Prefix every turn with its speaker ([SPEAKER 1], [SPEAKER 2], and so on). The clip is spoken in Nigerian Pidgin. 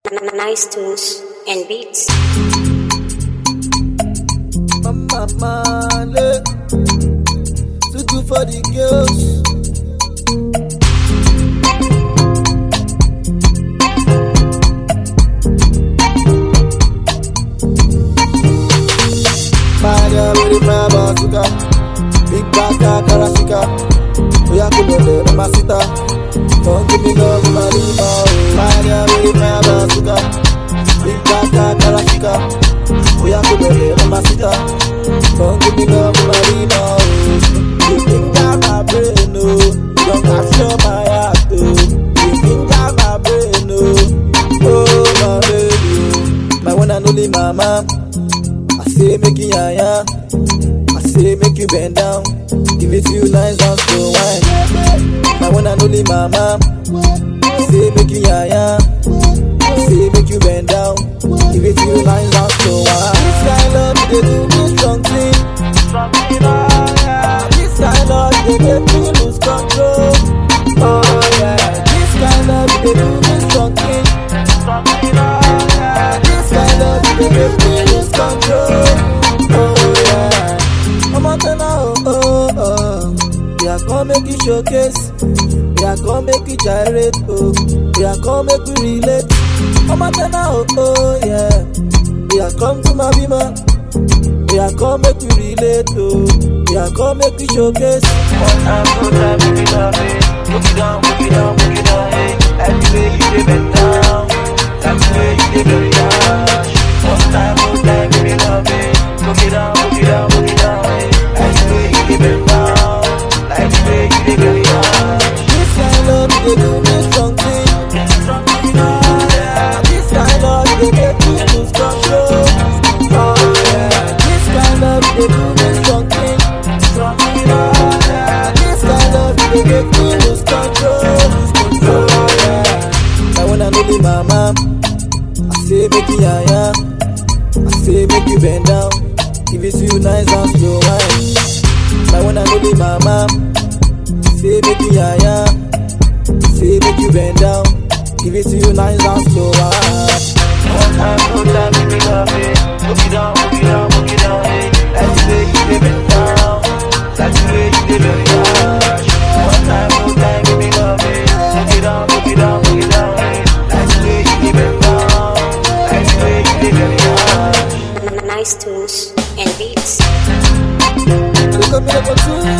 [SPEAKER 1] Nice tunes and beats.
[SPEAKER 2] Mama Male, to do for the girls. Maya with the fire bazooka, big baka karashika. Oya kulole remasita, don't give me love marima. Maya with the fire bazooka, big baka karashika. Oya kulole remasita, don't give me love marima. You think that my brain no, you don't capture my heart oh. You think that my brain no, oh my baby, my one and only mama. I say make you yaya, I say make you bend down, give it to you nice and slow wine. My one and only mama. I say make you yaya, I say make you bend down, give it to you nice and slow wine. This kind love they do me strong thing, this kind love they make me lose control. Oh yeah, this kind love they do me strong thing, this kind love they make me lose control. Yeah, come make you showcase. Yeah, come make you gyrate. Oh, yeah, come make you relate. I'm a tenor. Oh, yeah. Yeah, come to my bima. Yeah, come make you relate. Oh, yeah, come make you showcase.
[SPEAKER 3] One time, two time, make it love it. Book it down, book it down, book it down. Hey, everywhere you dey bend down, everywhere you dey very harsh. One time, two time, make it love it. Book it down, book it down, book it down. Hey, everywhere you dey bend down, everywhere you dey very harsh.
[SPEAKER 2] This kind love they do me something. This kind love they make me lose control. Oh yeah, this kind love they do me something. This kind love they make me lose control. Oh yeah, my one and only mama. I say make you yaya, I say make you bend down, give it to you nice and slow wine. My one and only mama. Say make you yaya, say make you bend down, give it to you nice and slow.
[SPEAKER 3] One time, two time, make me love it. Book it down, book it down, book it down. Hey, everywhere you dey bend down, everywhere you dey very harsh. One time, two time, make me love it. Book it down, book it down, book it down. Hey, everywhere you dey bend down, everywhere you dey very harsh.
[SPEAKER 1] Nice tunes and beats.
[SPEAKER 2] Look at me like a